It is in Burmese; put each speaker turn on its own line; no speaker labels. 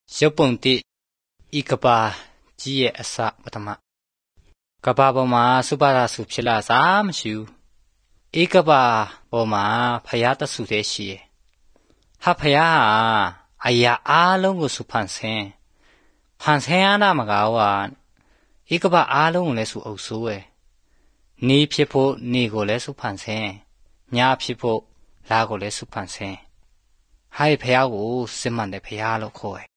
ရုပ်ပုံတိဤကဘာကြီးရဲ့အစပထမကဘာပေါ်မှာစုပါဒစုဖြစ်လာစားမရှိဘူးဧကဘာပေါ်မှာဖယားတဆူတည်းရှိရဲ့ဟာဖယားဟာအရာအားလုံးကိုစုဖန်ဆင်းရတာမကောင်းဟာဧကဘာအားလုံးကိုလည်းစုအုပ်စိုးရဲ့နေဖြစ်ဖို့နေကိုလည်းစုဖန်ဆင်းညဖြစ်ဖို့လာကိုလည်းစုဖန်ဆင်းဟာဖယားကိုစစ်မှန်တဲ့ဖယားလို့ခေါ်ရဲ့